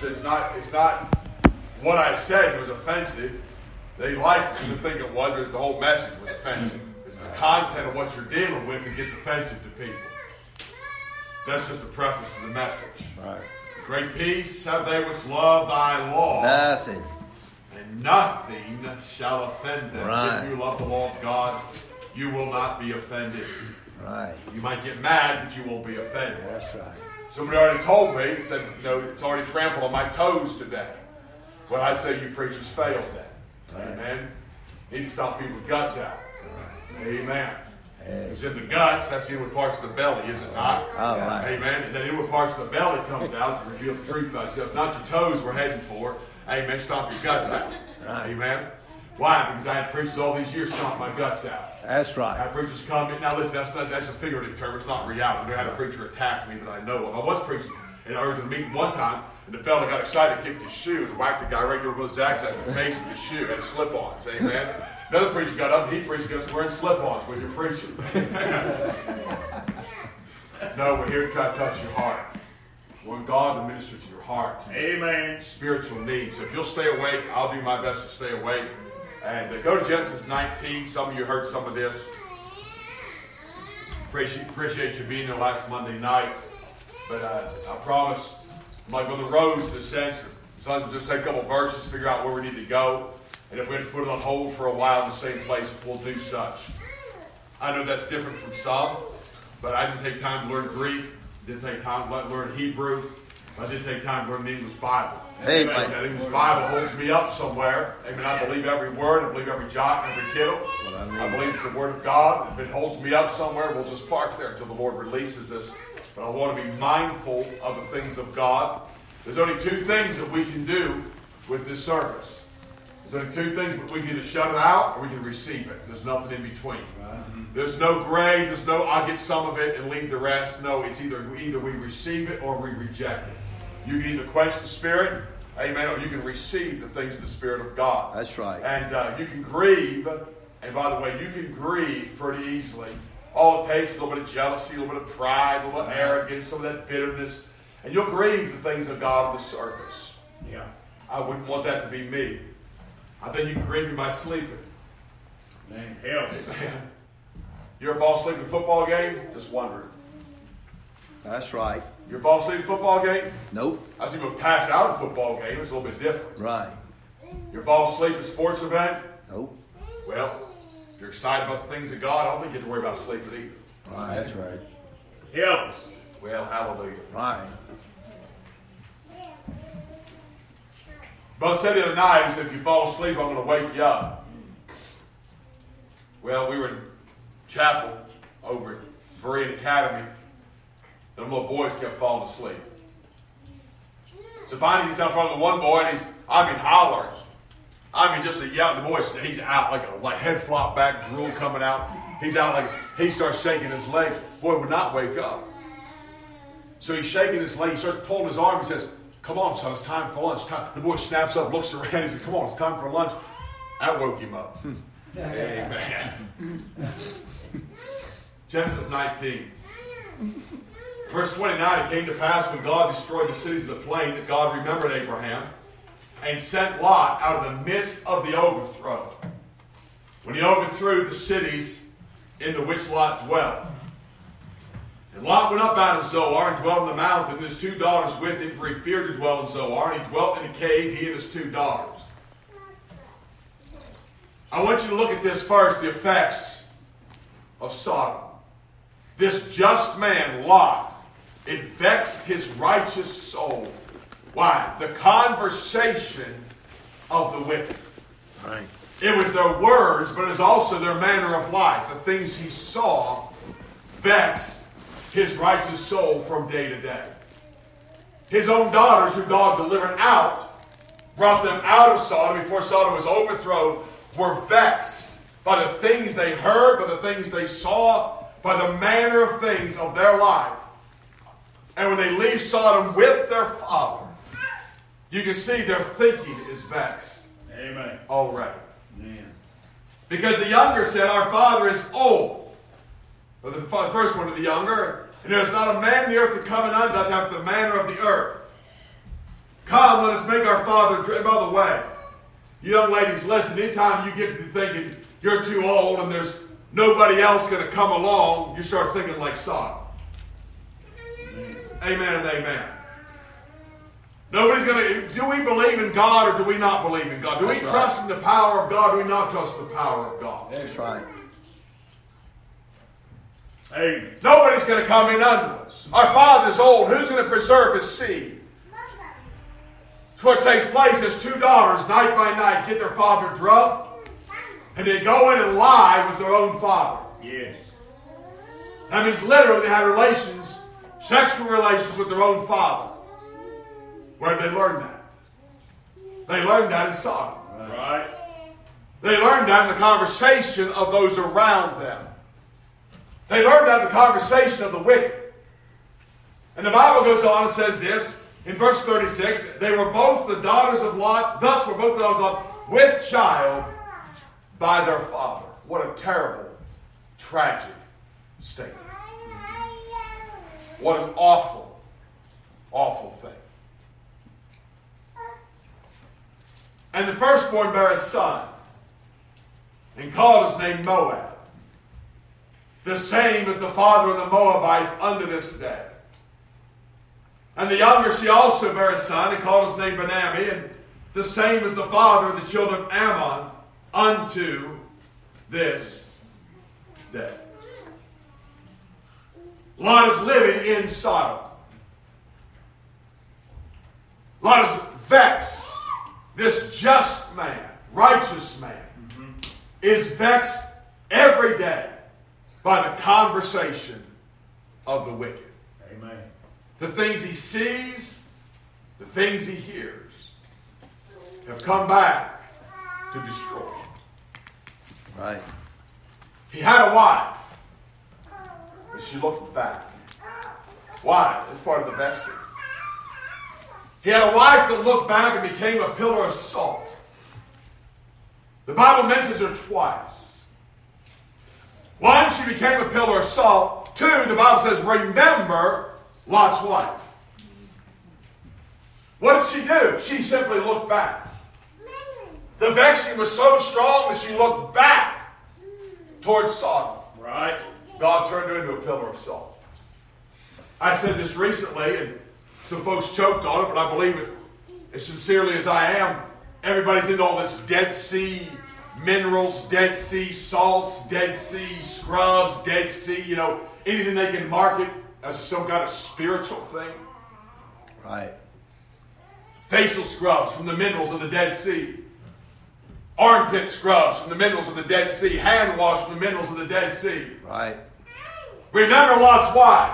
it's not what I said was offensive. They like to think it was, but it's the whole message was offensive. It's the content of what you're dealing with that gets offensive to people. That's just a preface to the message. Right. Great peace have they which love thy law. Nothing. And nothing shall offend them. Right. If you love the law of God, you will not be offended. Right. You might get mad, but you won't be offended. That's right. Somebody already told me, said, it's already trampled on my toes today. Well, I'd say you preachers failed then. Right. Amen. Need to stomp people's guts out. Right. Amen. Hey. It's in the guts, that's the inward parts of the belly, is it not? All right. Amen. And then inward parts of the belly comes out to reveal the truth about yourself. Not your toes we're heading for. Amen. Stomp your guts out. Right. Amen. Why? Because I had preachers all these years stomp my guts out. That's I right. had preachers come in. Now listen, that's a figurative term. It's not reality. I never had a preacher attack me that I know of. I was preaching, and I was in a meeting one time, and the fella got excited, kicked his shoe, and whacked the guy right there with his axe out in the face with his shoe. Had slip-ons. Amen. Another preacher got up, and he preached against wearing slip-ons when you're preaching. No, we're here to try to touch your heart. We want God to minister to your heart. To your Amen. spiritual needs. So if you'll stay awake, I'll do my best to stay awake. And go to Genesis 19. Some of you heard some of this. Appreciate you being there last Monday night. But I promise, I'm like Brother Rose in a sense. Sometimes we'll just take a couple verses, figure out where we need to go. And if we have to put it on hold for a while in the same place, we'll do such. I know that's different from some, but I didn't take time to learn Greek. Didn't take time to learn Hebrew. I did take time to learn the English Bible. Amen. That English Bible holds me up somewhere. Amen. I believe every word. I believe every jot and every tittle. I believe it's the Word of God. If it holds me up somewhere, we'll just park there until the Lord releases us. But I want to be mindful of the things of God. There's only two things that we can do with this service. There's only two things, but we can either shut it out or we can receive it. There's nothing in between. There's no gray. There's no I'll get some of it and leave the rest. No, it's either we receive it or we reject it. You can either quench the Spirit, amen, or you can receive the things of the Spirit of God. That's right. And you can grieve, and by the way, you can grieve pretty easily. All it takes is a little bit of jealousy, a little bit of pride, a little bit of arrogance, some of that bitterness, and you'll grieve the things of God on the surface. Yeah. I wouldn't want that to be me. I think you can grieve me by sleeping. Man, help us. Amen. You ever fall asleep in a football game? Just wondering. That's right. You ever fall asleep in a football game? Nope. I see people pass out in a football game. It's a little bit different. Right. You ever fall asleep at a sports event? Nope. Well, if you're excited about the things of God, I don't think you have to worry about sleeping either. Right. That's right. Help us. Well, hallelujah. Right. Brother said the other night, he said, if you fall asleep, I'm going to wake you up. Well, we were in chapel over at Berean Academy. Them little boys kept falling asleep. So finally he's out in front of the one boy, and he's hollering. Just a yell. The boy, he's out like head flop back, drool coming out. He's out like, he starts shaking his leg. Boy would not wake up. So he's shaking his leg. He starts pulling his arm. He says, come on, son, it's time for lunch. The boy snaps up, looks around. He says, come on, it's time for lunch. That woke him up. Amen. Genesis 19. Verse 29, it came to pass when God destroyed the cities of the plain that God remembered Abraham and sent Lot out of the midst of the overthrow. When he overthrew the cities in the which Lot dwelt. And Lot went up out of Zoar and dwelt in the mountain, and his two daughters with him, for he feared to dwell in Zoar, and he dwelt in a cave, he and his two daughters. I want you to look at this first, the effects of Sodom. This just man, Lot, it vexed his righteous soul. Why? The conversation of the wicked. Right. It was their words, but it was also their manner of life. The things he saw vexed his righteous soul from day to day. His own daughters, who God delivered out, brought them out of Sodom before Sodom was overthrown, were vexed by the things they heard, by the things they saw, by the manner of things of their life. And when they leave Sodom with their father, you can see their thinking is vexed. Amen. Already. Amen. Because the younger said, our father is old. But the first one to the younger, and there's not a man in the earth to come and unto us after the manner of the earth. Come, let us make our Father. And by the way, you young ladies, listen, anytime you get to thinking you're too old and there's nobody else going to come along, you start thinking like Sodom. Amen and amen. Nobody's going to... Do we believe in God or do we not believe in God? Do we trust in the power of God or do we not trust in the power of God? That's right. Amen. Nobody's going to come in under us. Our Father's old. Who's going to preserve his seed? It's what takes place as two daughters, night by night, get their father drunk, and they go in and lie with their own father. Yes. That means literally they have relations, sexual relations with their own father. Where did they learn that? They learned that in Sodom. Right. They learned that in the conversation of those around them. They learned that in the conversation of the wicked. And the Bible goes on and says this, in verse 36, they were both the daughters of Lot, thus were both the daughters of Lot with child by their father. What a terrible, tragic state. What an awful, awful thing. And the firstborn bare a son, and called his name Moab, the same as the father of the Moabites unto this day. And the younger she also bare a son, and called his name Benami, and the same as the father of the children of Ammon unto this day. Lot is living in Sodom. Lot is vexed. This just man, righteous man, is vexed every day by the conversation of the wicked. Amen. The things he sees, the things he hears, have come back to destroy him. Right. He had a wife, but she looked back. Why? It's part of the vexing. He had a wife that looked back and became a pillar of salt. The Bible mentions her twice. One, she became a pillar of salt. Two, the Bible says, remember Lot's wife. What did she do? She simply looked back. The vexing was so strong that she looked back towards Sodom. Right. God turned her into a pillar of salt. I said this recently, and some folks choked on it, but I believe it as sincerely as I am. Everybody's into all this Dead Sea minerals, Dead Sea salts, Dead Sea scrubs, Dead Sea, anything they can market as some kind of spiritual thing. Right. Facial scrubs from the minerals of the Dead Sea. Armpit scrubs from the minerals of the Dead Sea. Hand wash from the minerals of the Dead Sea. Right. Remember Lot's wife.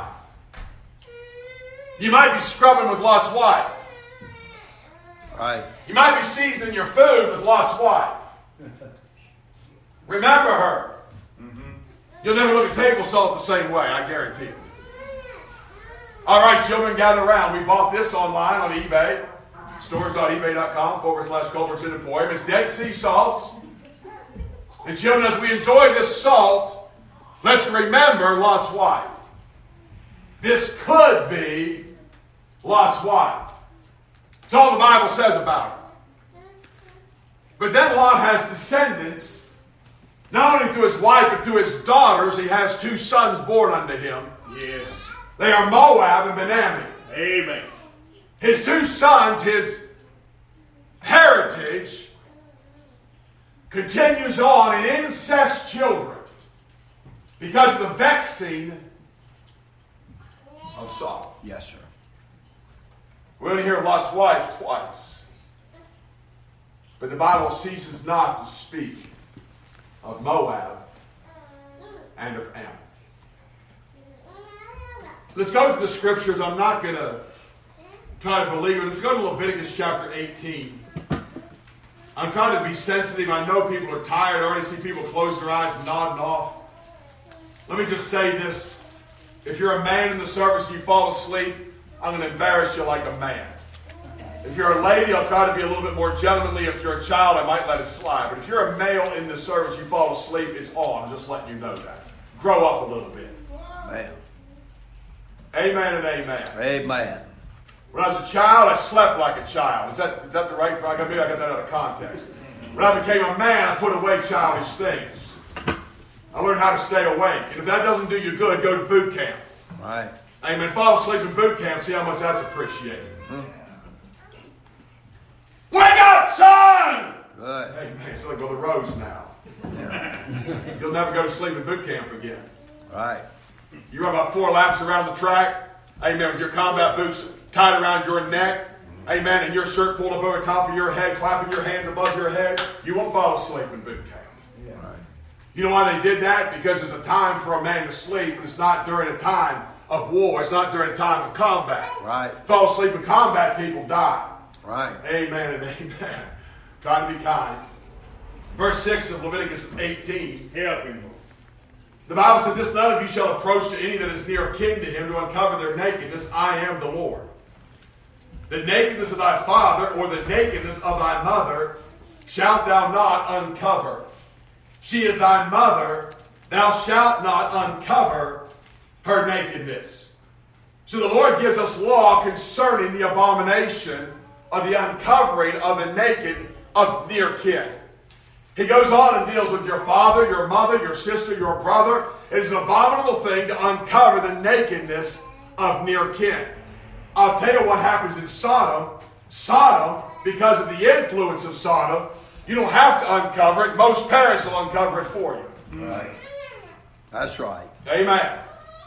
You might be scrubbing with Lot's wife. Right. You might be seasoning your food with Lot's wife. Remember her. You'll never look at table salt the same way, I guarantee it. All right, children, gather around. We bought this online on eBay. Stores.ebay.com/Culbertson Emporium. It's Dead Sea salts. And children, as we enjoy this salt, let's remember Lot's wife. This could be Lot's wife. That's all the Bible says about her. But then Lot has descendants, not only through his wife, but through his daughters. He has two sons born unto him. Yes. They are Moab and Benami. Amen. His two sons, his heritage, continues on in incest children because of the vexing of Sodom. Yes, sir. We're going to hear Lot's wife twice. But the Bible ceases not to speak of Moab and of Ammon. Let's go to the scriptures. I'm not going to try to believe it. Let's go to Leviticus chapter 18. I'm trying to be sensitive. I know people are tired. I already see people close their eyes and nodding off. Let me just say this. If you're a man in the service and you fall asleep, I'm going to embarrass you like a man. If you're a lady, I'll try to be a little bit more gentlemanly. If you're a child, I might let it slide. But if you're a male in the service, you fall asleep, it's on. I'm just letting you know that. Grow up a little bit. Man. Amen and amen. Amen. When I was a child, I slept like a child. Is that the right? Maybe I got that out of context. When I became a man, I put away childish things. I learned how to stay awake. And if that doesn't do you good, go to boot camp. Right. Amen. Fall asleep in boot camp. See how much that's appreciated. Wake up, son! Good. Amen. It's like Brother Rose now. Yeah. You'll never go to sleep in boot camp again. Right. You run about 4 laps around the track. Amen. With your combat boots tied around your neck. Amen. And your shirt pulled up over top of your head, clapping your hands above your head. You won't fall asleep in boot camp. Right. You know why they did that? Because there's a time for a man to sleep, and it's not during a time of war. It's not during a time of combat. Right. Fall asleep in combat, people die. Right. Amen and amen. Trying to be kind. Verse 6 of Leviticus 18. Help him. The Bible says this, none of you shall approach to any that is near kin to him to uncover their nakedness. I am the Lord. The nakedness of thy father or the nakedness of thy mother shalt thou not uncover. She is thy mother. Thou shalt not uncover her nakedness. So the Lord gives us law concerning the abomination of the uncovering of the naked of near kin. He goes on and deals with your father, your mother, your sister, your brother. It is an abominable thing to uncover the nakedness of near kin. I'll tell you what happens in Sodom. Sodom, because of the influence of Sodom, you don't have to uncover it. Most parents will uncover it for you. Right. That's right. Amen.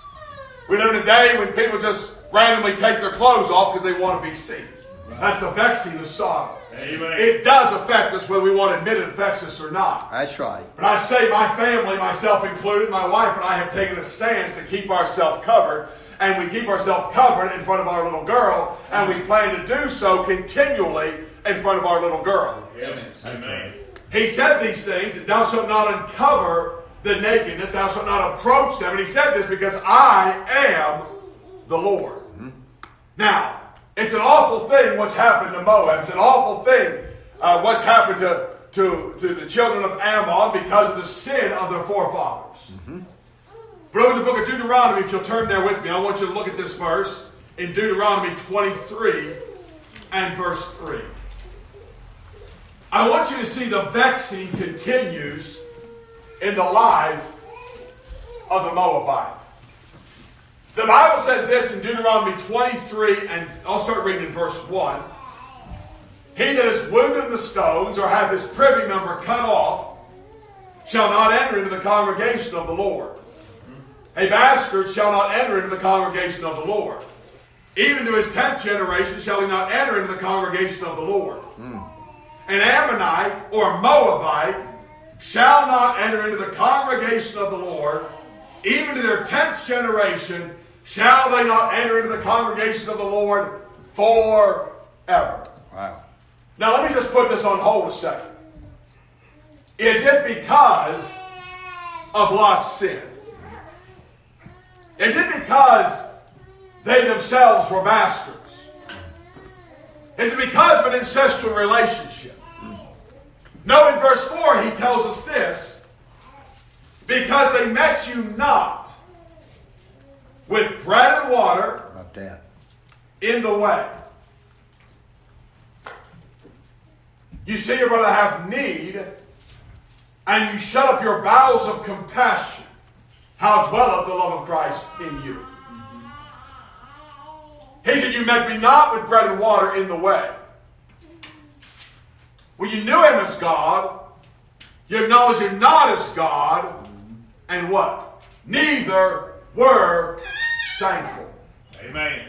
We live in a day when people just randomly take their clothes off because they want to be seen. That's the vexing of Sodom. Amen. It does affect us whether we want to admit it affects us or not. That's right. But I say my family, myself included, my wife and I have taken a stance to keep ourselves covered. And we keep ourselves covered in front of our little girl. And we plan to do so continually in front of our little girl. Amen. Amen. He said these things, that thou shalt not uncover the nakedness, thou shalt not approach them. And he said this because I am the Lord. Mm-hmm. Now, it's an awful thing what's happened to Moab. It's an awful thing what's happened to the children of Ammon because of the sin of their forefathers. Mm-hmm. But over the book of Deuteronomy, if you'll turn there with me, I want you to look at this verse in Deuteronomy 23 and verse 3. I want you to see the vexing continues in the life of the Moabite. The Bible says this in Deuteronomy 23, and I'll start reading in verse 1. He that is wounded in the stones, or have his privy member cut off, shall not enter into the congregation of the Lord. A bastard shall not enter into the congregation of the Lord. Even to his 10th generation shall he not enter into the congregation of the Lord. An Ammonite or Moabite shall not enter into the congregation of the Lord. Even to their 10th generation shall they not enter into the congregation of the Lord forever. Wow. Now let me just put this on hold a second. Is it because of Lot's sin? Is it because they themselves were bastards? Is it because of an incestual relationship? No, in verse 4 he tells us this. Because they met you not with bread and water About that. in the way. You see your brother have need, and you shut up your bowels of compassion. How dwelleth the love of Christ in you? He said, you met me not with bread and water in the way. Well, you knew him as God. You acknowledged him not as God. And what? Neither were thankful. Amen.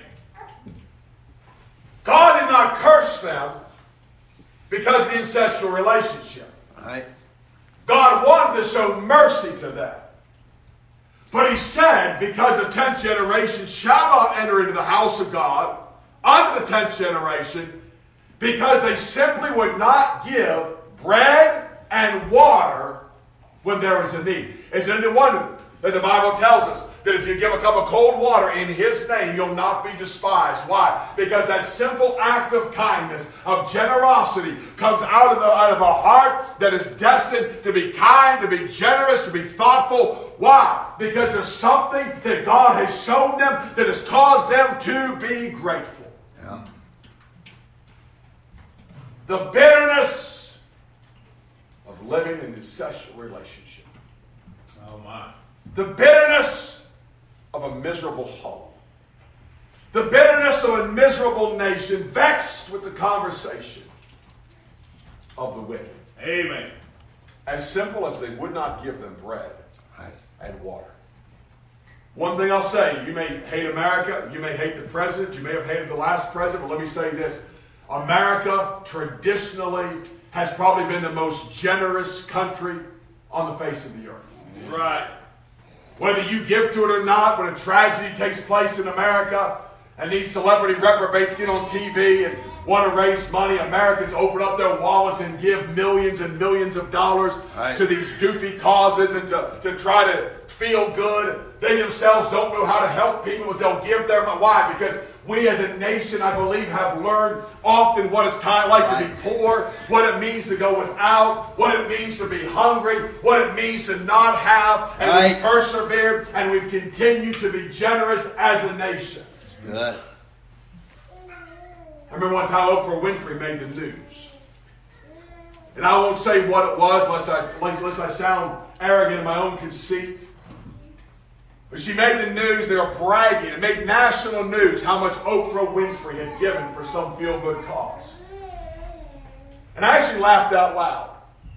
God did not curse them because of the incestual relationship. Right. God wanted to show mercy to them. But he said, because the 10th generation shall not enter into the house of God, under the 10th generation, because they simply would not give bread and water when there was a need. Is it any wonder that the Bible tells us that if you give a cup of cold water in his name, you'll not be despised? Why? Because that simple act of kindness, of generosity, comes out of a heart that is destined to be kind, to be generous, to be thoughtful. Why? Because there's something that God has shown them that has caused them to be grateful. Yeah. The bitterness of living in an incestual relationship. Oh my. The bitterness of a miserable home. The bitterness of a miserable nation vexed with the conversation of the wicked. Amen. As simple as they would not give them bread and water. One thing I'll say, you may hate America, you may hate the president, you may have hated the last president, but let me say this. America traditionally has probably been the most generous country on the face of the earth. Right. Whether you give to it or not, when a tragedy takes place in America and these celebrity reprobates get on TV and want to raise money, Americans open up their wallets and give millions and millions of dollars to these goofy causes and to try to feel good. They themselves don't know how to help people, but they'll give their money. Why? Because we as a nation, I believe, have learned often what it's kind of like to be poor, what it means to go without, what it means to be hungry, what it means to not have, and we've persevered, and we've continued to be generous as a nation. Good. I remember one time Oprah Winfrey made the news. And I won't say what it was, lest I sound arrogant in my own conceit. But she made the news, they were bragging. It made national news how much Oprah Winfrey had given for some feel-good cause. And I actually laughed out loud.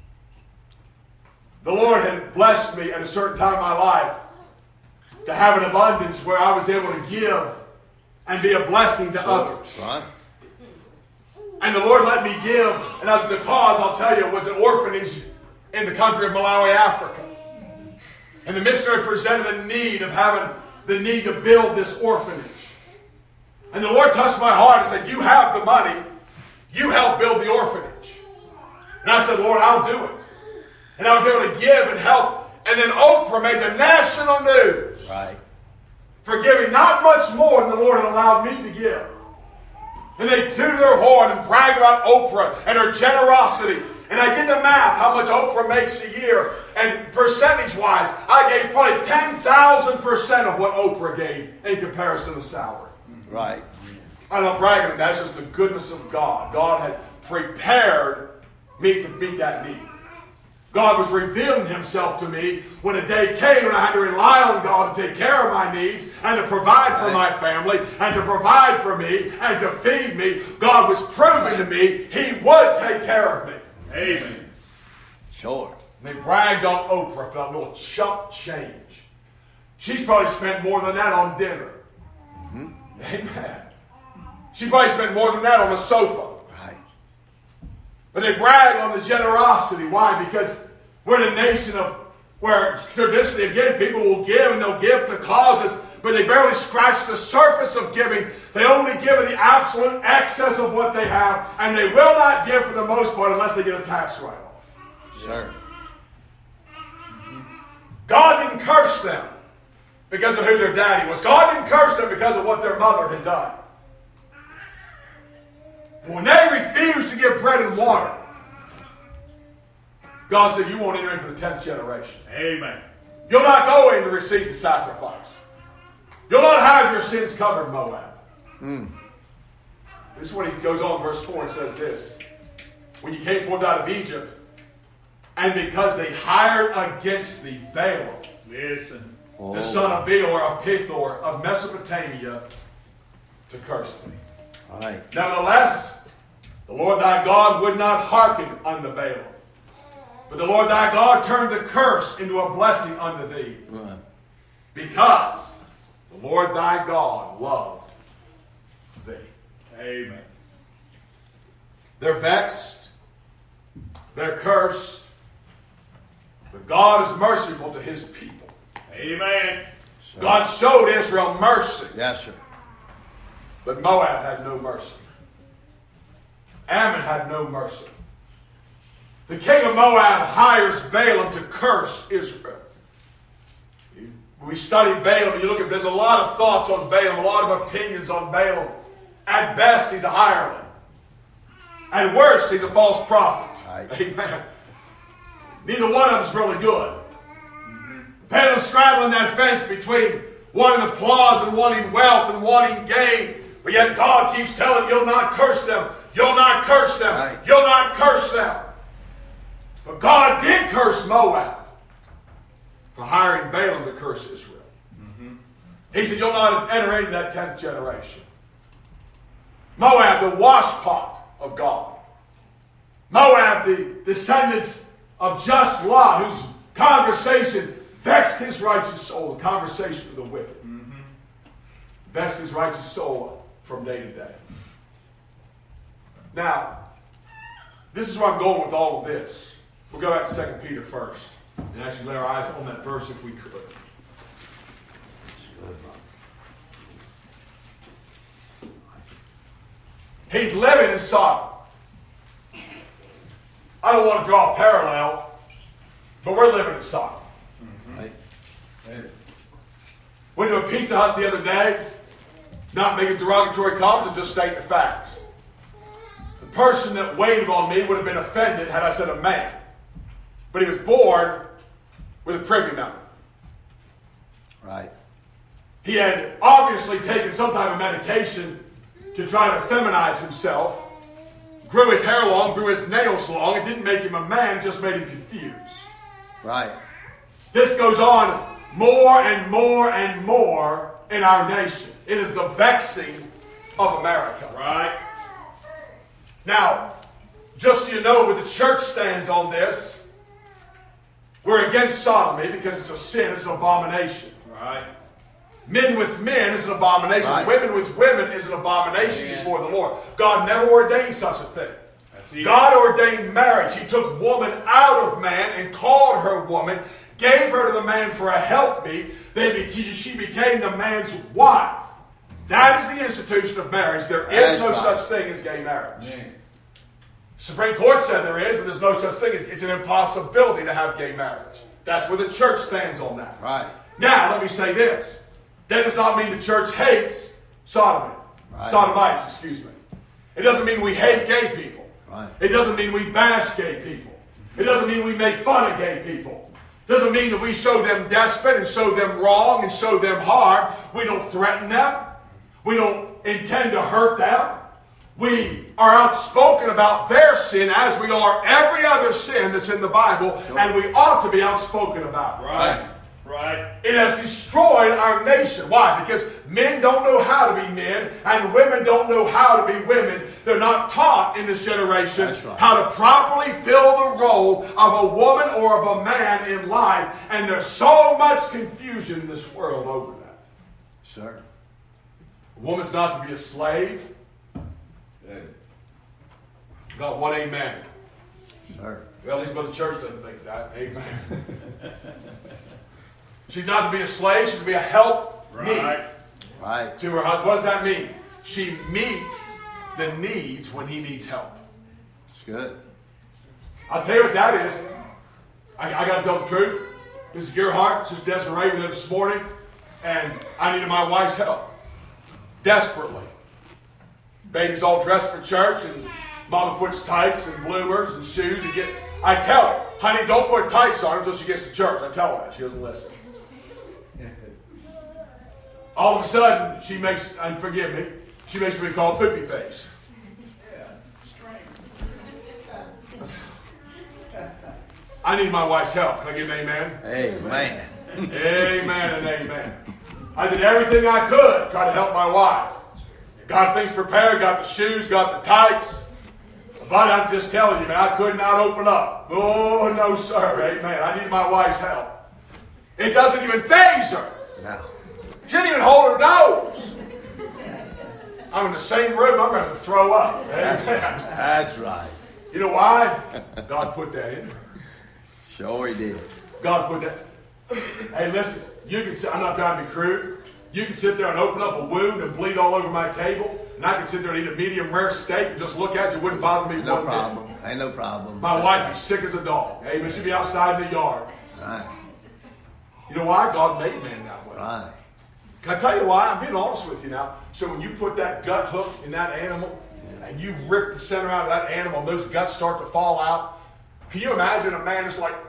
The Lord had blessed me at a certain time in my life to have an abundance where I was able to give and be a blessing to others. Right. And the Lord let me give, and the cause, I'll tell you, was an orphanage in the country of Malawi, Africa. And the missionary presented the need to build this orphanage. And the Lord touched my heart and said, you have the money, you help build the orphanage. And I said, Lord, I'll do it. And I was able to give and help. And then Oprah made the national news. Right. For giving not much more than the Lord had allowed me to give. And they tooted their horn and bragged about Oprah and her generosity. And I did the math, how much Oprah makes a year. And percentage-wise, I gave probably 10,000% of what Oprah gave in comparison to salary. Right. I'm not bragging on that. It's just the goodness of God. God had prepared me to meet that need. God was revealing himself to me when a day came when I had to rely on God to take care of my needs and to provide for my family and to provide for me and to feed me. God was proving to me he would take care of me. Amen. Sure. And they bragged on Oprah for that little chump change. She's probably spent more than that on dinner. Mm-hmm. Amen. She probably spent more than that on a sofa. But they brag on the generosity. Why? Because we're in a nation where traditionally, again, people will give and they'll give to causes, but they barely scratch the surface of giving. They only give in the absolute excess of what they have, and they will not give for the most part unless they get a tax write-off. Sure. God didn't curse them because of who their daddy was. God didn't curse them because of what their mother had done. When they refused to give bread and water, God said, you won't enter in for the 10th generation. Amen. You'll not go in to receive the sacrifice. You'll not have your sins covered, Moab. This is when he goes on, verse 4, and says this. When you came forth out of Egypt, and because they hired against thee Balaam, the son of Beor of Pithor of Mesopotamia, to curse thee. Right. Nevertheless, the Lord thy God would not hearken unto Balaam. But the Lord thy God turned the curse into a blessing unto thee. Right. Because the Lord thy God loved thee. Amen. They're vexed. They're cursed. But God is merciful to his people. Amen. God showed Israel mercy. Yes, sir. But Moab had no mercy. Ammon had no mercy. The king of Moab hires Balaam to curse Israel. When we study Balaam, you look at, there's a lot of thoughts on Balaam, a lot of opinions on Balaam. At best, he's a hireling. At worst, he's a false prophet. Right. Amen. Neither one of them is really good. Mm-hmm. Balaam's straddling that fence between wanting applause and wanting wealth and wanting gain. But yet God keeps telling him, you'll not curse them. You'll not curse them. Right. You'll not curse them. But God did curse Moab for hiring Balaam to curse Israel. He said, you'll not enter into that 10th generation. Moab, the washpot of God. Moab, the descendants of just Lot, whose conversation vexed his righteous soul, the conversation of the wicked. Vexed his righteous soul from day to day. Now, this is where I'm going with all of this. We'll go back to 2 Peter first and actually lay our eyes on that verse if we could. He's living in Sodom. I don't want to draw a parallel, but we're living in Sodom. Right. Went to a Pizza Hut the other day, not making derogatory comments and just stating the facts. The person that waited on me would have been offended had I said a man. But he was born with a privy member. Right. He had obviously taken some type of medication to try to feminize himself. Grew his hair long, grew his nails long. It didn't make him a man, it just made him confused. Right. This goes on more and more and more in our nation. It is the vexing of America. Right. Now, just so you know where the church stands on this, we're against sodomy because it's a sin, it's an abomination. Right. Men with men is an abomination. Right. Women with women is an abomination before the Lord. God never ordained such a thing. That's God ordained marriage. He took woman out of man and called her woman, gave her to the man for a helpmeet. She became the man's wife. That is the institution of marriage. There is no such thing as gay marriage. Supreme Court said there is, but there's no such thing. It's an impossibility to have gay marriage. That's where the church stands on that. Right. Now, let me say this. That does not mean the church hates sodomy. Right. Sodomites, excuse me. It doesn't mean we hate gay people. Right. It doesn't mean we bash gay people. It doesn't mean we make fun of gay people. It doesn't mean that we show them despot and show them wrong and show them harm. We don't threaten them. We don't intend to hurt them. We are outspoken about their sin as we are every other sin that's in the Bible, Sure. and we ought to be outspoken about it. Right. Right. It has destroyed our nation. Why? Because men don't know how to be men, and women don't know how to be women. They're not taught in this generation Right. how to properly fill the role of a woman or of a man in life. And there's so much confusion in this world over that. Sir. A woman's not to be a slave. Got one amen. Sir. Well, at least Mother Church doesn't think that. Amen. She's not to be a slave. She's to be a help Right. Right. to her husband. What does that mean? She meets the needs when he needs help. It's good. I'll tell you what that is. I got to tell the truth. This is Gerhardt, Sister Desiree, were there this morning, and I needed my wife's help. Desperately. Baby's all dressed for church, and Mama puts tights and bloomers and shoes. I tell her, honey, don't put tights on her until she gets to church. I tell her that. She doesn't listen. All of a sudden, she makes, and forgive me, she makes me call Poopy Face. I need my wife's help. Can I get an amen? Amen. Amen and amen. I did everything I could to try to help my wife. Got things prepared, got the shoes, got the tights. But I'm just telling you, man, I could not open up. Oh, no, sir. Amen. I need my wife's help. It doesn't even faze her. No. She didn't even hold her nose. I'm in the same room. I'm going to throw up. Amen. That's right. You know why? God put that in her. Sure he did. God put that. Hey, listen. You can. I'm not trying to be crude. You can sit there and open up a wound and bleed all over my table, and I can sit there and eat a medium rare steak and just look at you. It wouldn't bother me No one bit. problem. Ain't no problem. My wife is sick as a dog. Amen. She'd be outside in the yard. Right. You know why? God made man that way. Right. Can I tell you why? I'm being honest with you now. So when you put that gut hook in that animal and you rip the center out of that animal and those guts start to fall out, can you imagine a man that's like,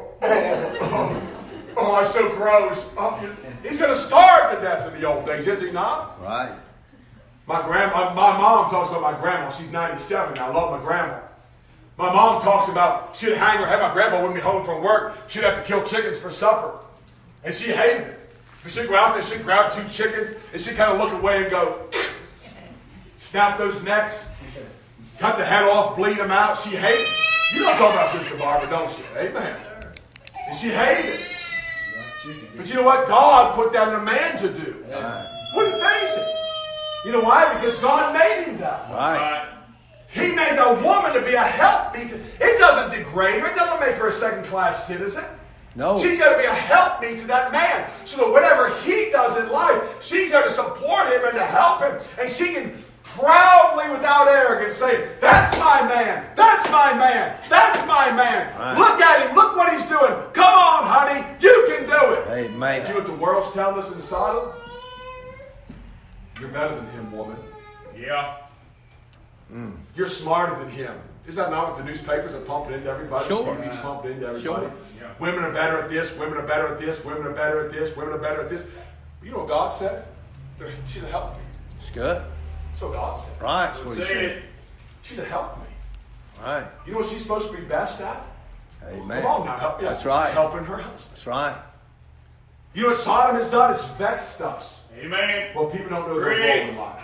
oh, I'm so gross. Oh, he's going to starve to death in the old days, is he not? Right. My mom talks about my grandma. She's 97 now. I love my grandma. My mom talks about she'd hang her head. My grandma wouldn't be home from work. She'd have to kill chickens for supper. And she hated it. But she'd go out there, she'd grab 2 chickens, and she'd kind of look away and go, snap those necks, cut the head off, bleed them out. She hated it. You know what I'm talking about, Sister Barbara, don't you? Amen. And she hated it. But you know what? God put that in a man to do. Wouldn't face it. You know why? Because God made him that way. Right. He made the woman to be a helpmeet. It doesn't degrade her. It doesn't make her a second-class citizen. No. She's got to be a helpmeet to that man. So that whatever he does in life, she's got to support him and to help him. And she can proudly, without arrogance, say, that's my man. That's my man. That's my man. Right. Look at him. Look what he's doing. Come on, honey. You can do it. Amen. Do you know what the world's telling us in Sodom? You're better than him, woman. Yeah. You're smarter than him. Is that not what the newspapers are pumping into everybody? Sure. TV's pumping into everybody. Sure. Yeah. Women are better at this. Women are better at this. Women are better at this. Women are better at this. You know what God said? She's a helpmeet. It's good. That's what God said. Right. That's what he Say said. it. She's a helpmeet. Right. You know what she's supposed to be best at? Amen. Come on now. Help, That's right. Helping her husband. That's right. You know what Sodom has done? It's vexed us. Amen. Well, people don't know their Great. role in life.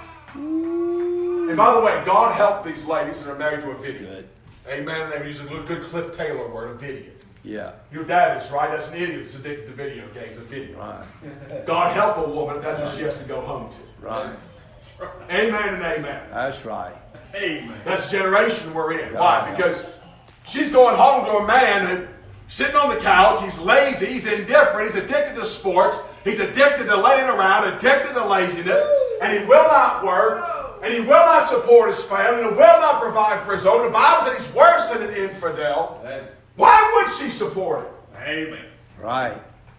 And by the way, God help these ladies that are married to a video. Good. Amen. They use a good Cliff Taylor word, a video. Yeah. Your dad is, right? That's an idiot that's addicted to video games, a video. Right. God help a woman, that's what she has to go home to. Right. Amen and amen. That's right. Amen. That's the generation we're in. Yeah, Why? yeah. Because she's going home to a man who sitting on the couch, he's lazy, he's indifferent, he's addicted to sports, he's addicted to laying around, addicted to laziness, and he will not work, and he will not support his family, and he will not provide for his own. The Bible said he's worse than an infidel. Why would she support him? Amen. Right.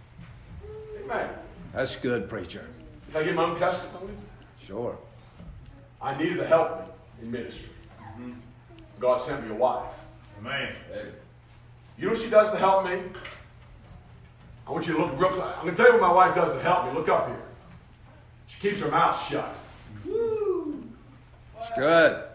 Amen. That's good, preacher. Can I give my own testimony? Sure. I needed a helpmate in ministry. God sent me a wife. Amen. You know what she does to help me? I want you to look real close. I'm going to tell you what my wife does to help me. Look up here. She keeps her mouth shut. It's good.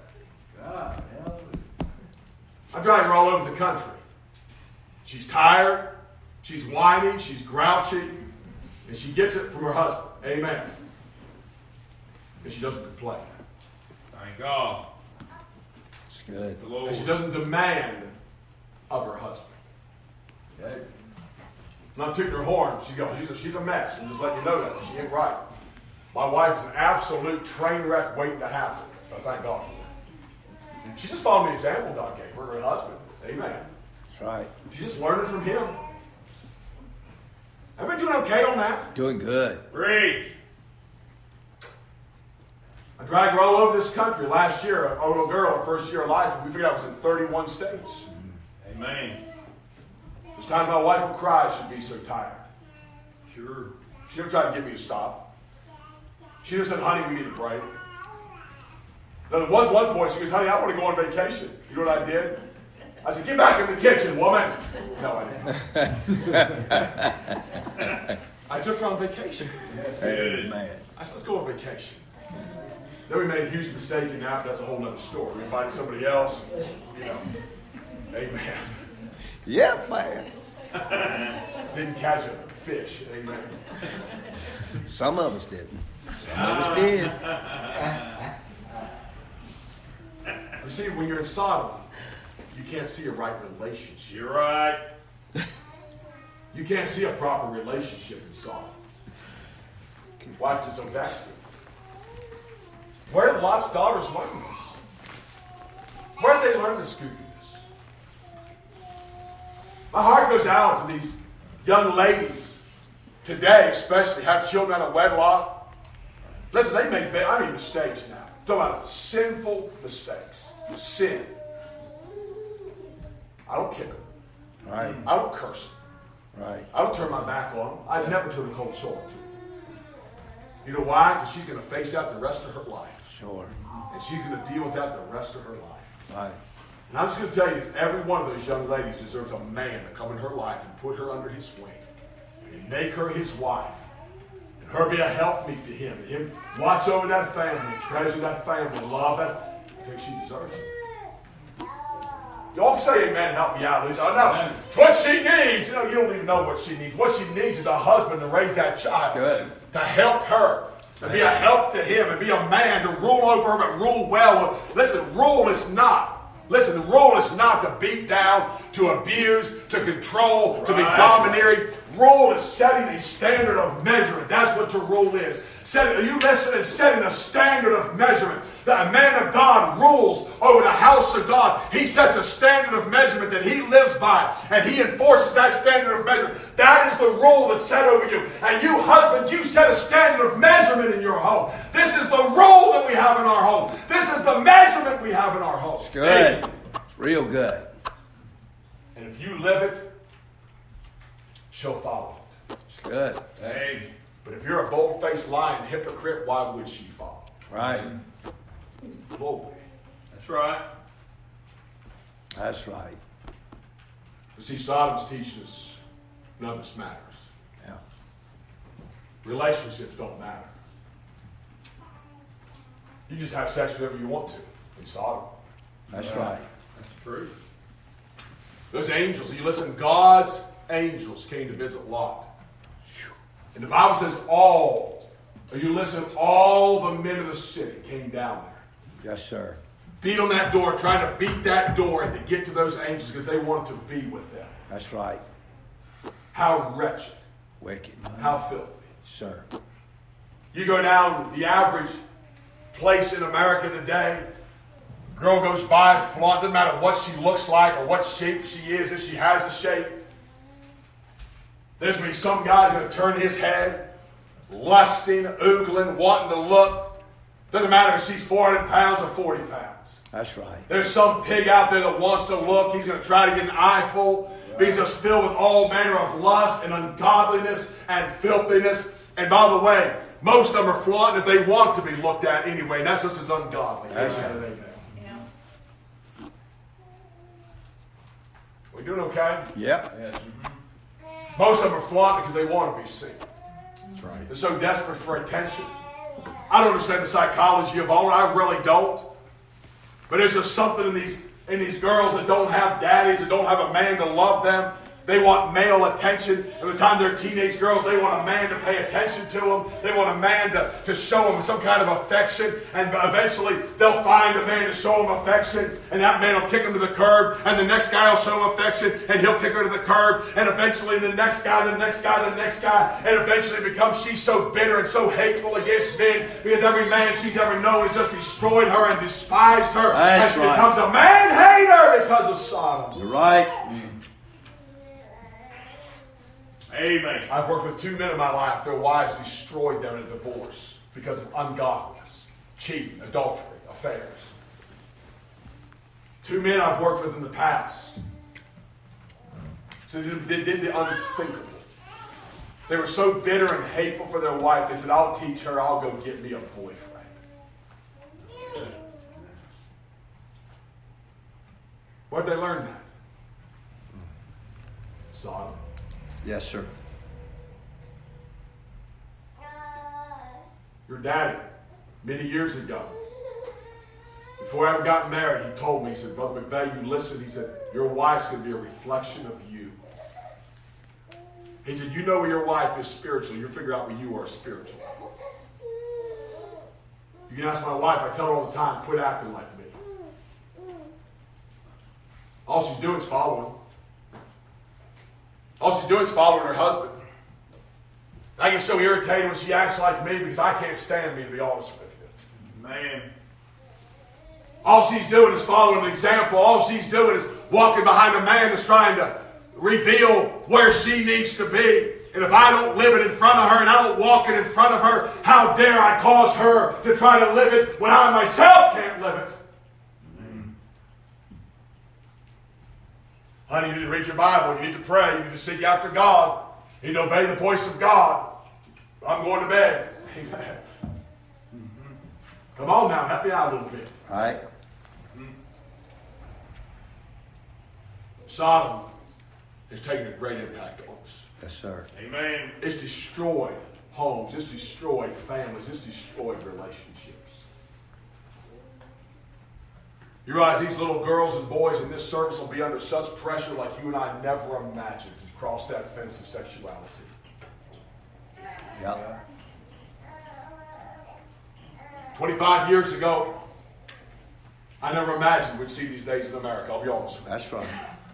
I drive her all over the country. She's tired. She's whiny. She's grouchy. And she gets it from her husband. Amen. And she doesn't complain. Thank God. It's good. The Lord. And she doesn't demand of her husband. I'm not tooting her horn. She's a mess. I'm just letting you know that. She ain't right. My wife is an absolute train wreck waiting to happen. I thank God for that. She's just following the example God gave her husband. Amen. That's right. She's just learning from him. Everybody doing okay on that? Doing good. Great. I dragged her all over this country last year. A little girl, her first year of life, we figured out it was in 31 states. Amen. There's times my wife will cry, she'd be so tired. Sure. She never tried to get me to stop. She just said, honey, we need a break. Now, there was one point, she goes, honey, I want to go on vacation. You know what I did? I said, get back in the kitchen, woman. No, I didn't. I took her on vacation. Amen. I said, let's go on vacation. Then we made a huge mistake in that, but that's a whole other story. We invited somebody else, you know. Amen. Yeah, man. Didn't catch a fish. Amen. Some of us didn't. Some of us did. You see, when you're in Sodom, you can't see a right relationship. You're right. You can't see a proper relationship in Sodom. Why? It's so vexing. Where did Lot's daughters learn this? Where did they learn this goofiness? My heart goes out to these young ladies today, especially, have children out of wedlock. Listen, they make mistakes now. I'm talking about sinful mistakes. Sin. I don't kick them. Right. I don't curse them. Right. I don't turn my back on them. I never turn a cold shoulder to them. You know why? Because she's going to face that the rest of her life. Sure. And she's going to deal with that the rest of her life. Right. And I'm just going to tell you this. Every one of those young ladies deserves a man to come in her life and put her under his wing. And make her his wife. And Her be a helpmeet to him. And him watch over that family, treasure that family, love that. I think she deserves it. Y'all can say amen, help me out, Lisa. No, what she needs, you don't even know what she needs. What she needs is a husband to raise that child. Good. To help her. To be a help to him and be a man to rule over her, but rule well. Listen, rule is not. Listen, the rule is not to beat down, to abuse, to control, to be domineering. Rule is setting a standard of measurement. That's what your rule is. You listen, is setting a standard of measurement. That a man of God rules over the house of God. He sets a standard of measurement that he lives by. And he enforces that standard of measurement. That is the rule that's set over you. And you, husband, you set a standard of measurement in your home. This is the rule that we have in our home. This is the measurement we have in our home. It's good. It's real good. And if you live it, she'll follow it. It's good. Amen. But if you're a bold-faced lying hypocrite, why would she follow? Right. Glory. That's right. That's right. But see, Sodom's teaching us none of this matters. Yeah. Relationships don't matter. You just have sex whenever you want to in Sodom. That's right. That's true. Those angels, you listen, God's angels came to visit Lot. And the Bible says all the men of the city came down there. Yes, sir. Beat on that door, trying to beat that door and to get to those angels because they wanted to be with them. That's right. How wretched. Wicked. How filthy. Sir. You go down the average place in America today, a girl goes by, flaunt, doesn't matter what she looks like or what shape she is, if she has a shape. There's going to be some guy going to turn his head, lusting, oogling, wanting to look. Doesn't matter if she's 400 pounds or 40 pounds. That's right. There's some pig out there that wants to look. He's going to try to get an eyeful. But he's just filled with all manner of lust and ungodliness and filthiness. And by the way, most of them are flaunting that they want to be looked at anyway. And that's just as ungodly. That's right. We doing okay? Yep. Yes. Most of them are flaunting because they want to be seen. That's right. They're so desperate for attention. I don't understand the psychology of all. I really don't. But there's just something in these girls that don't have daddies, that don't have a man to love them. They want male attention. By the time they're teenage girls, they want a man to pay attention to them. They want a man to show them some kind of affection. And eventually, they'll find a man to show them affection. And that man will kick them to the curb. And the next guy will show them affection. And he'll kick her to the curb. And eventually, the next guy, the next guy, the next guy. And eventually, it becomes she's so bitter and so hateful against men. Because every man she's ever known has just destroyed her and despised her. That's and she right. becomes a man-hater because of Sodom. You're right. Amen. I've worked with 2 men in my life. Their wives destroyed them in a divorce because of ungodliness, cheating, adultery, affairs. 2 men I've worked with in the past. So they did the unthinkable. They were so bitter and hateful for their wife, they said, I'll teach her, I'll go get me a boyfriend. Where'd they learn that? Sodom. Yes, sir. Your daddy, many years ago, before I ever got married, he told me, he said, Brother McVeigh, you listen, he said, your wife's going to be a reflection of you. He said, you know where your wife is spiritual, you figure out where you are spiritual. You can ask my wife, I tell her all the time, quit acting like me. All she's doing is following. All she's doing is following her husband. I get so irritated when she acts like me because I can't stand me, to be honest with you. Man. All she's doing is following an example. All she's doing is walking behind a man that's trying to reveal where she needs to be. And if I don't live it in front of her and I don't walk it in front of her, how dare I cause her to try to live it when I myself can't live it? Honey, you need to read your Bible. You need to pray. You need to seek after God. You need to obey the voice of God. I'm going to bed. Amen. Come on now. Help me out a little bit. All right. Sodom has taken a great impact on us. Yes, sir. Amen. It's destroyed homes. It's destroyed families. It's destroyed relationships. You realize these little girls and boys in this service will be under such pressure like you and I never imagined to cross that fence of sexuality. Yep. 25 years ago, I never imagined we'd see these days in America. I'll be honest with you. That's right.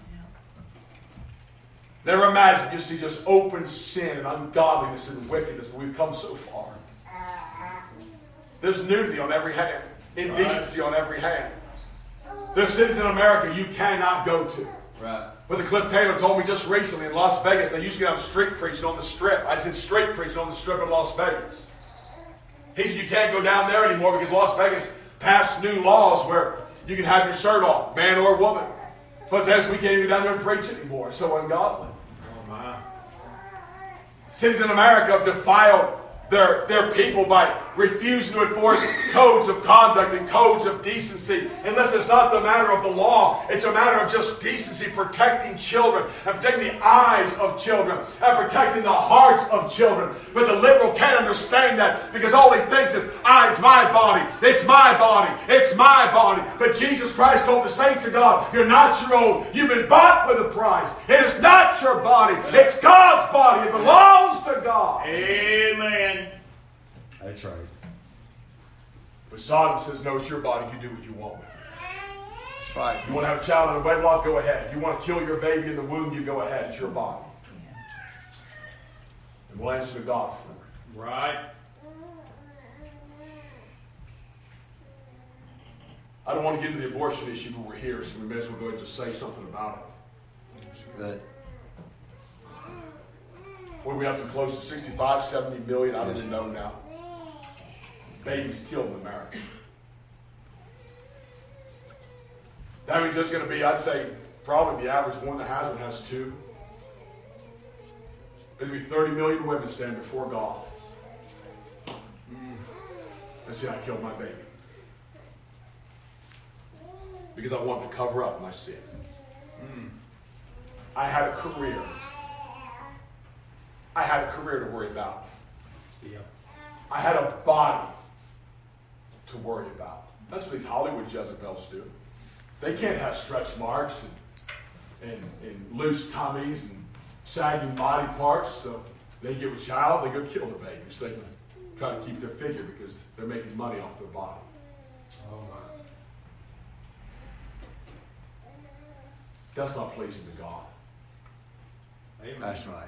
Never imagined you'd see just open sin and ungodliness and wickedness, but we've come so far. There's nudity on every hand, indecency on every hand. There's cities in America you cannot go to. Right. Brother Cliff Taylor told me just recently in Las Vegas, they used to get on street preaching on the Strip. I said street preaching on the Strip in Las Vegas. He said you can't go down there anymore because Las Vegas passed new laws where you can have your shirt off, man or woman. But that's we can't even go down there and preach anymore. It's so ungodly. Oh my. Cities in America have defiled their people by refusing to enforce codes of conduct and codes of decency. Unless it's not the matter of the law, it's a matter of just decency, protecting children and protecting the eyes of children and protecting the hearts of children. But the liberal can't understand that because all he thinks is, it's my body, it's my body, it's my body. But Jesus Christ told the saints of God, you're not your own. You've been bought with a price. It is not your body. It's God's body. It belongs to God. Amen. That's right. But Sodom says, no, it's your body. You do what you want with it. That's right. You want to have a child in a wedlock? Go ahead. You want to kill your baby in the womb? You go ahead. It's your body. And we'll answer to God for it. Right. I don't want to get into the abortion issue, but we're here, so we may as well go ahead and just say something about it. Good. What are we up to? Close to 65, 70 million? I don't even know now. Babies killed in America. That means there's going to be, I'd say, probably the average one that has one has two. There's going to be 30 million women standing before God. Let's see, I killed my baby. Because I wanted to cover up my sin. I had a career. I had a career to worry about. Yeah. I had a body to worry about. That's what these Hollywood Jezebels do. They can't have stretch marks and loose tummies and sagging body parts, so they get a child, they go kill the baby. So they can try to keep their figure because they're making money off their body. Oh my. That's not pleasing to God. Amen. That's right.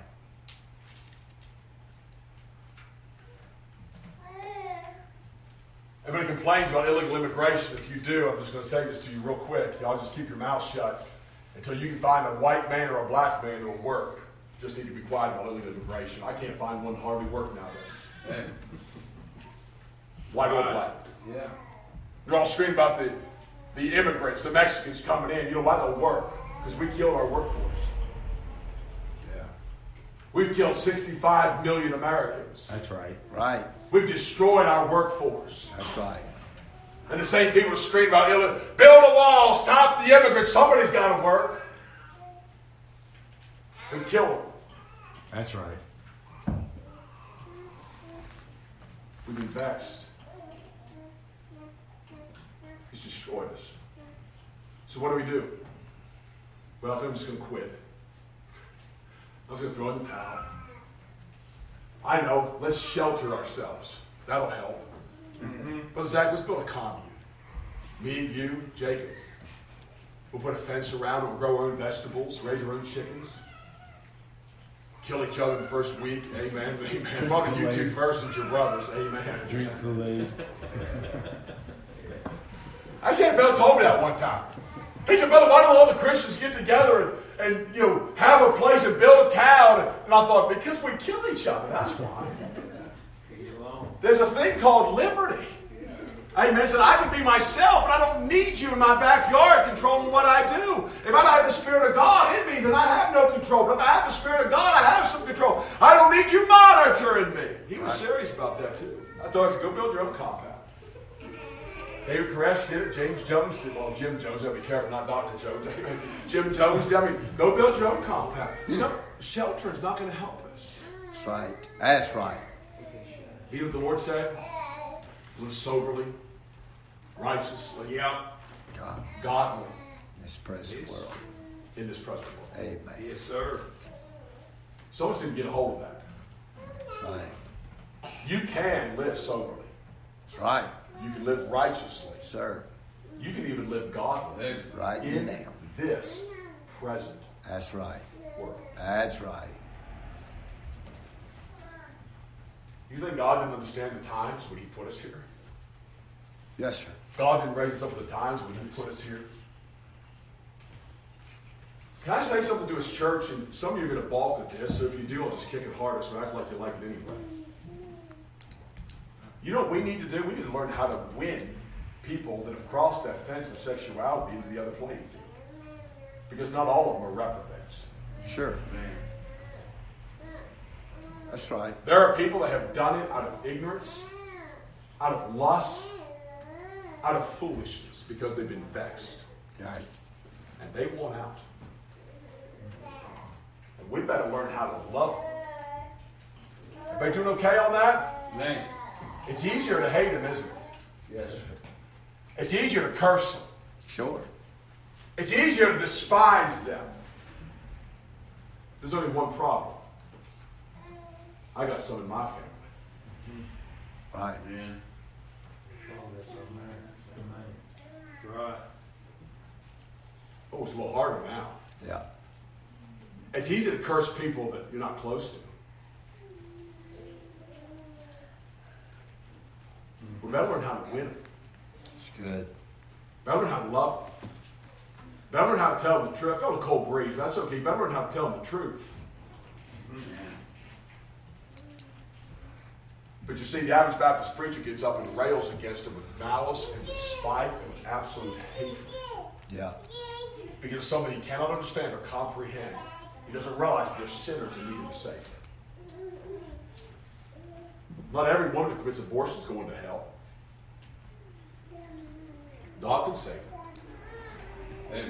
Everybody complains about illegal immigration. If you do, I'm just going to say this to you real quick. Y'all just keep your mouth shut until you can find a white man or a black man that will work. You just need to be quiet about illegal immigration. I can't find one hardly work nowadays. Hey. White or black. Yeah. They're all screaming about the immigrants, the Mexicans coming in. You know why they'll work? Because we killed our workforce. Yeah. We've killed 65 million Americans. That's right. Right. We've destroyed our workforce. That's right. And the same people are screaming about, build a wall, stop the immigrants. Somebody's got to work. And kill them. That's right. We've been vexed. He's destroyed us. So what do? Well, I'm just going to quit. I'm just going to throw in the towel. I know, let's shelter ourselves. That'll help. Mm-hmm. Brother Zach, let's build a commune. Me, you, Jacob. We'll put a fence around it. We'll grow our own vegetables, raise our own chickens. Kill each other in the first week. Amen. Amen. Probably you two first and your brothers. Amen. Drink Kool-Aid. Actually, Bill told me that one time. He said, brother, why don't all the Christians get together and have a place and build a town? And I thought, because we kill each other. That's why. There's a thing called liberty. Amen. Said, I can be myself, and I don't need you in my backyard controlling what I do. If I don't have the Spirit of God in me, then I have no control. But if I have the Spirit of God, I have some control. I don't need you monitoring me. He was serious about that, too. I told him, go build your own compound. David Koresh did it. James Jones did it. Well, Jim Jones, I'll be careful, not Dr. Jones. Jim Jones did it. Go build your own compound. Shelter is not going to help us. That's right. That's right. You know what the Lord said? Live soberly, righteously, God, godly in this present world. in this present world. Amen. Yes, sir. Someone's going to get a hold of that. That's right. You can live soberly. That's right. You can live righteously. Sir. You can even live godly Right in now. this present That's right. world. That's right. You think God didn't understand the times when He put us here? Yes, sir. God didn't raise us up for the times when He put us here? Can I say something to His church? And some of you are going to balk at this, so if you do, I'll just kick it harder so act like you like it anyway. You know what we need to do? We need to learn how to win people that have crossed that fence of sexuality into the other playing field. Because not all of them are reprobates. Sure. That's right. There are people that have done it out of ignorance, out of lust, out of foolishness, because they've been vexed. Right. And they want out. And we better learn how to love them. Everybody doing okay on that? Amen. It's easier to hate them, isn't it? Yes, sir. It's easier to curse them. Sure. It's easier to despise them. There's only one problem. I got some in my family. Right. Amen. Oh, that's amen. Right. Oh, it's a little harder now. Yeah. It's easy to curse people that you're not close to. We better learn how to win them. It's good. Better learn how to love them. Better learn how to tell them the truth. I felt a cold breeze. That's okay. Better learn how to tell them the truth. But you see, the average Baptist preacher gets up and rails against them with malice and despite and with absolute hatred. Yeah. Because something he cannot understand or comprehend. He doesn't realize they're sinners and need a Savior. Not every one who commits abortion is going to hell. God can save them. Amen.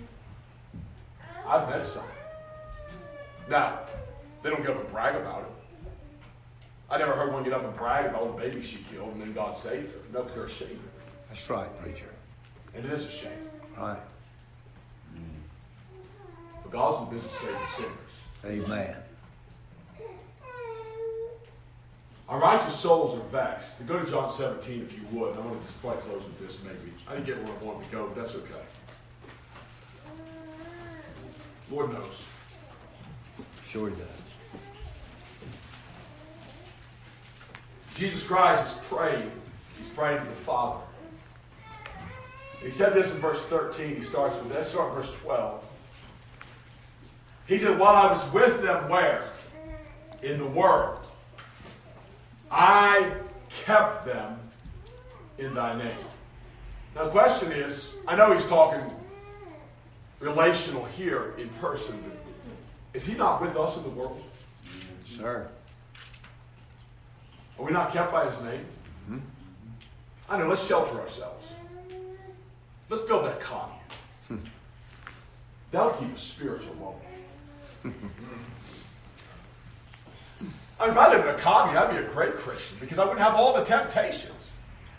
I've met some. Now, they don't get up and brag about it. I never heard one get up and brag about the baby she killed and then God saved her. No, because they're ashamed of it. That's right, preacher. And it is a shame. Right. But God's in the business of saving sinners. Amen. Our righteous souls are vexed. Go to John 17 if you would. I want to just probably close with this maybe. I didn't get where I wanted to go, but that's okay. Lord knows. Sure does. Jesus Christ is praying. He's praying to the Father. He said this in verse 13. He starts with, let's start in verse 12. He said, while I was with them where? In the world. I kept them in thy name. Now the question is, I know he's talking relational here in person, but is he not with us in the world? Sir. Are we not kept by his name? Mm-hmm. I know, let's shelter ourselves. Let's build that commune. That'll keep us spiritual, won't it? I mean, if I lived in a commune, I'd be a great Christian because I wouldn't have all the temptations.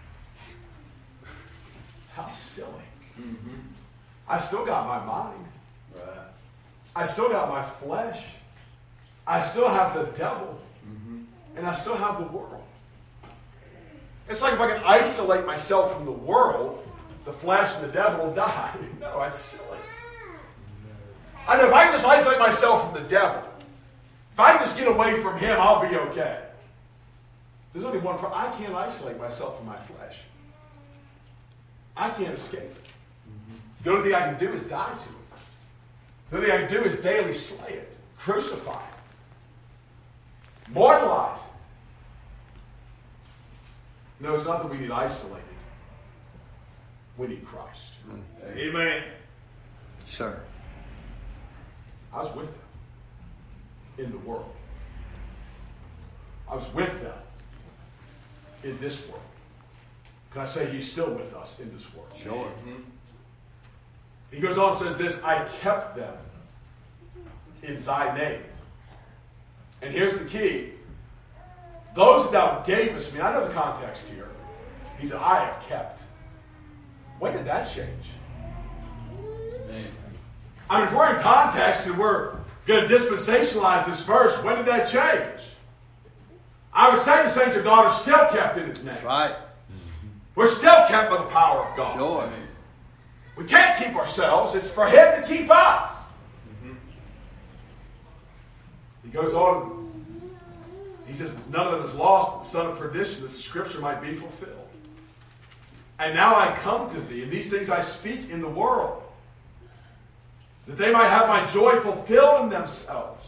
How silly. Mm-hmm. I still got my mind. Right. I still got my flesh. I still have the devil. Mm-hmm. And I still have the world. It's like if I can isolate myself from the world, the flesh and the devil will die. No, that's silly. I know if I can just isolate myself from the devil, if I can just get away from him, I'll be okay. There's only one problem. I can't isolate myself from my flesh. I can't escape it. The only thing I can do is die to it. The only thing I can do is daily slay it, crucify it, mortalize it. No, it's not that we need isolated. We need Christ. Amen. Sir. I was with them in the world. I was with them in this world. Can I say he's still with us in this world? Sure. Mm-hmm. He goes on and says this, I kept them in thy name. And here's the key. Those that thou gavest me, I know the context here. He said, I have kept. When did that change? Amen. I mean, if we're in context and we're going to dispensationalize this verse, when did that change? I would say the saints and daughters still kept in His name. That's right. We're still kept by the power of God. Sure. We can't keep ourselves. It's for Him to keep us. He goes on. He says, none of them is lost, but the son of perdition, that the scripture might be fulfilled. And now I come to thee, and these things I speak in the world, that they might have my joy fulfilled in themselves.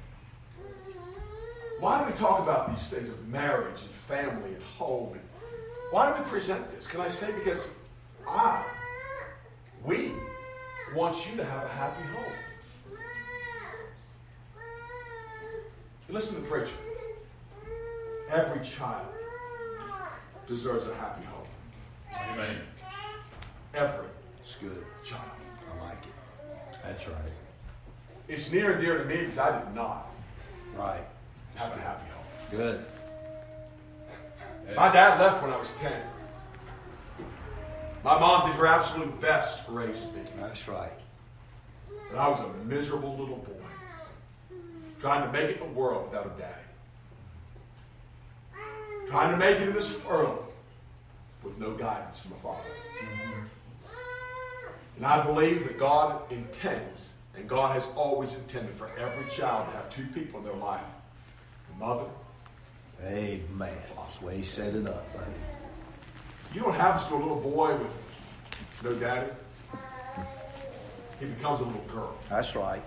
Why do we talk about these things of marriage and family and home? And why do we present this? Can I say because we want you to have a happy home. You listen to the preacher. Every child deserves a happy home. Amen. Every It's good. child. I like it. That's right. It's near and dear to me because I did not Right. have a happy home. Good. My dad left when I was 10. My mom did her absolute best to raise me. That's right. But I was a miserable little boy, trying to make it in the world without a daddy. Trying to make it in this world with no guidance from a father. And I believe that God intends, and God has always intended for every child to have two people in their life. A mother. Amen. That's the way He set it up, buddy. You know what happens to a little boy with no daddy? He becomes a little girl. That's right.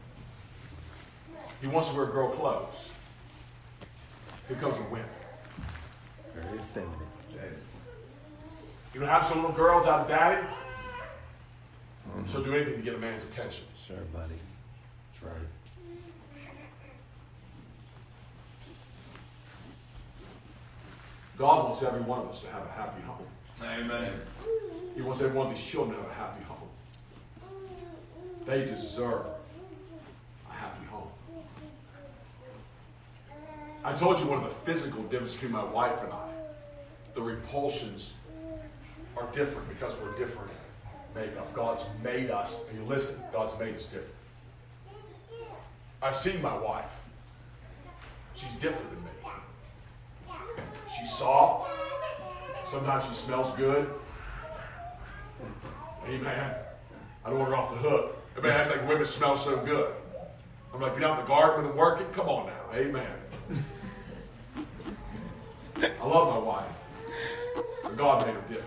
He wants to wear girl clothes. He becomes a wimp. Very feminine. You know what happens to a little girl without a daddy? She'll do anything to get a man's attention. Sir, buddy. That's right. God wants every one of us to have a happy home. Amen. He wants every one of these children to have a happy home. They deserve a happy home. I told you one of the physical differences between my wife and I. The repulsions are different because we're different makeup. God's made us, and you listen, God's made us different. I've seen my wife. She's different than me. She's soft. Sometimes she smells good. Amen. I don't want her off the hook. Everybody acts like women smell so good. I'm like, been out in the garden with them working? Come on now. Amen. I love my wife. But God made her different.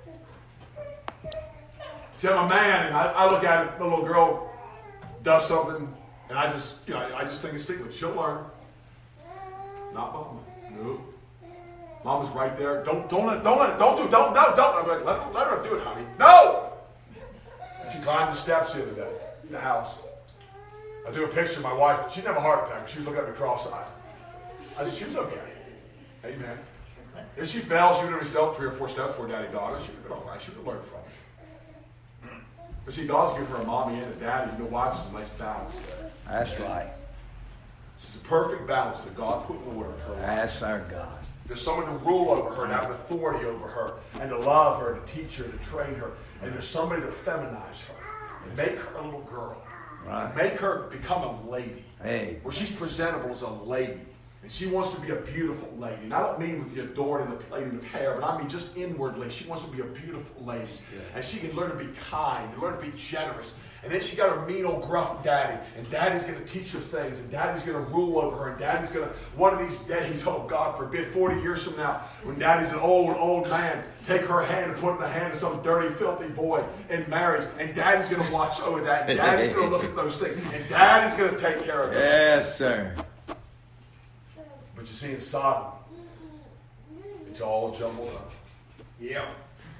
See, I'm a man, and I look at it, the little girl does something, and I just think instinctively, she'll learn. Not Mama. No. Mama's right there. Don't do it. I'm like, let her do it, honey. No! She climbed the steps the other day in the house. I took a picture of my wife. She didn't have a heart attack. She was looking at me cross-eyed. I said, she was okay. Amen. If she fell, she would have still 3 or 4 steps before Daddy got her. She would have been all right. She would have learned from it. But see, God's given her a mommy and a daddy. You know why? There's a nice balance there. That's right. This is a perfect balance that God put in order in her life. That's our God. There's someone to rule over her and have an authority over her and to love her, to teach her, to train her. And there's somebody to feminize her and make her a little girl. Right. And make her become a lady. Hey. Where she's presentable as a lady. And she wants to be a beautiful lady. And I don't mean with the adorning and the plaiting of hair, but I mean just inwardly. She wants to be a beautiful lady. And she can learn to be kind, and learn to be generous. And then she got her mean old gruff daddy. And daddy's going to teach her things. And daddy's going to rule over her. And daddy's going to, one of these days, oh God forbid, 40 years from now, when daddy's an old man, take her hand and put it in the hand of some dirty, filthy boy in marriage. And daddy's going to watch over that. And daddy's going to look at those things. And daddy's going to take care of those things. Yes, sir. But you see, in Sodom, it's all jumbled up. Yep.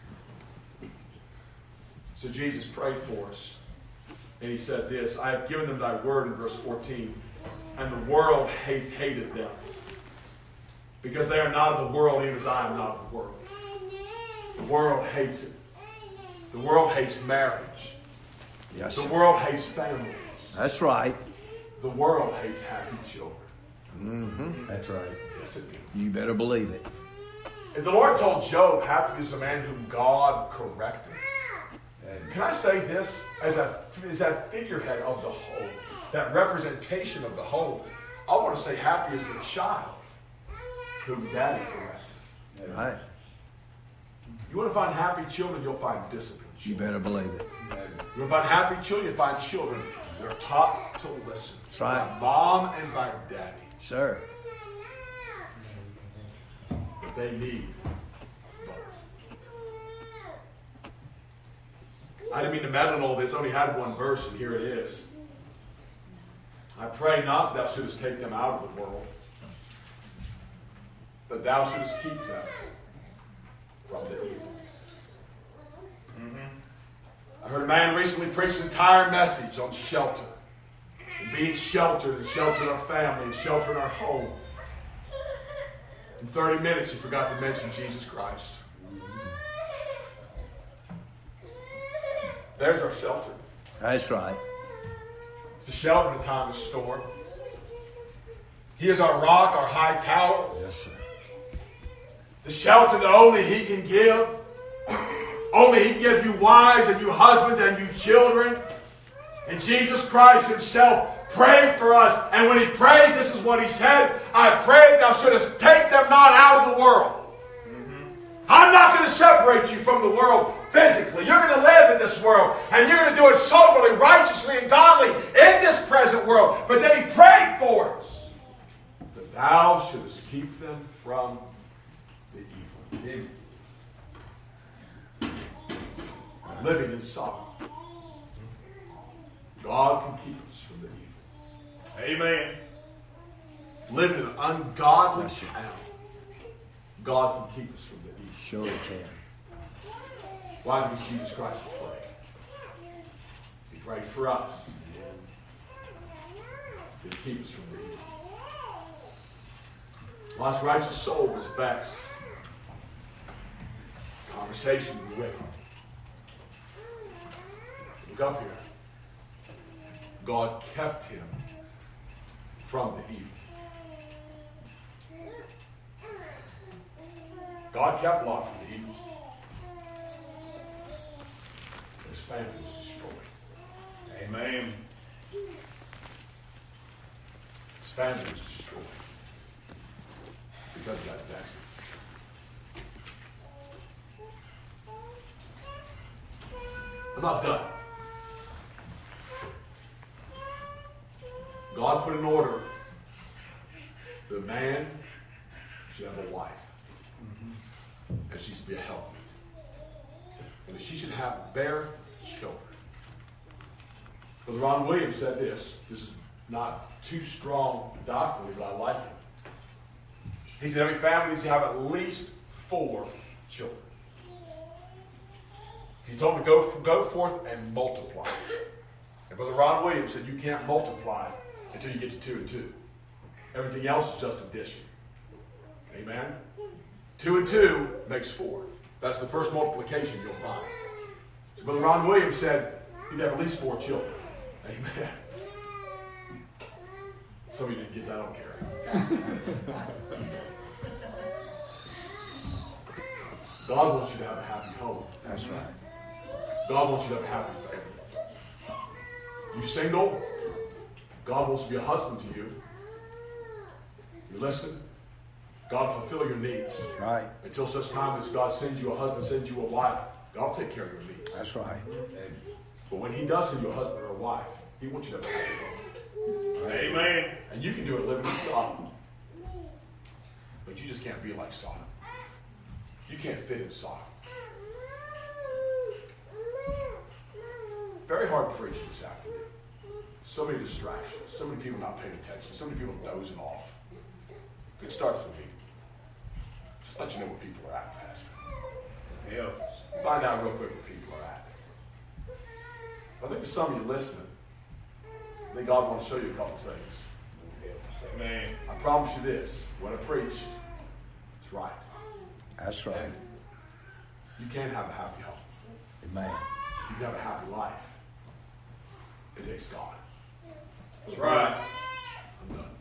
So Jesus prayed for us. And he said this, I have given them thy word in verse 14, and the world hated them. Because they are not of the world, even as I am not of the world. The world hates it. The world hates marriage. Yes, The sir. world hates families. That's right. The world hates happy children. Mm-hmm. That's right. Yes, it do. You better believe it. And the Lord told Job, happy is the man whom God corrected. Can I say this as that figurehead of the home, that representation of the home? I want to say happy is the child whom Daddy corrected. Right. You want to find happy children, you'll find disciplined You children. better believe it. You want to find happy children, you'll find children that are taught to listen. That's right. By mom and by daddy. Sir. But they need both. I didn't mean to meddle in all this. I only had one verse, and here it is. I pray not that thou shouldest take them out of the world, but thou shouldest keep them from the evil. I heard a man recently preach an entire message on shelter. And being sheltered and sheltering our family and sheltering our home. In 30 minutes, he forgot to mention Jesus Christ. There's our shelter. That's right. It's a shelter in a time of storm. He is our rock, our high tower. Yes, sir. The shelter that only He can give. Only He can give you wives and you husbands and you children. And Jesus Christ Himself prayed for us. And when He prayed, this is what He said. I pray thou shouldest take them not out of the world. I'm not going to separate you from the world physically. You're going to live in this world. And you're going to do it soberly, righteously, and godly in this present world. But then He prayed for us. That thou shouldest keep them from the evil. Living in Sodom. God can keep us from the evil. Amen. Living in an ungodly Yes, sir. town. God can keep us from the evil. Sure he can. Why did Jesus Christ pray? He prayed for us. To keep us from the evil. Lot's righteous soul was vexed. Conversation with him. Look up here. God kept him from the evil. God kept Lot from the evil. His family was destroyed. Amen. His family was destroyed because of that vexing. I'm not done. God put in order the man should have a wife. And she should be a helpmate. And that she should bear children. Brother Ron Williams said this. This is not too strong doctrinally, but I like it. He said every family needs to have at least 4 children. He told me go forth and multiply. And Brother Ron Williams said you can't multiply until you get to 2 and 2. Everything else is just addition. Amen? 2 and 2 makes 4. That's the first multiplication you'll find. So Brother Ron Williams said you'd have at least 4 children. Amen. Some of you didn't get that, I don't care. God wants you to have a happy home. That's right. God wants you to have a happy family. You single, God wants to be a husband to you. You listen, God will fulfill your needs. That's right. Until such time as God sends you a husband, sends you a wife, God will take care of your needs. That's right. But when He does send you a husband or a wife, He wants you to have a happy home. Amen. And you can do it living in Sodom. But you just can't be like Sodom. You can't fit in Sodom. Very hard preaching this afternoon. So many distractions. So many people not paying attention. So many people dozing off. Good start for the meeting. Just let you know where people are at, Pastor. Yeah. Find out real quick where people are at. I think to some of you listening, I think God wants to show you a couple things. Amen. I promise you this, what I preached is right. That's right. You can have a happy home. Amen. You can have a happy life. It takes God. That's right. I'm done.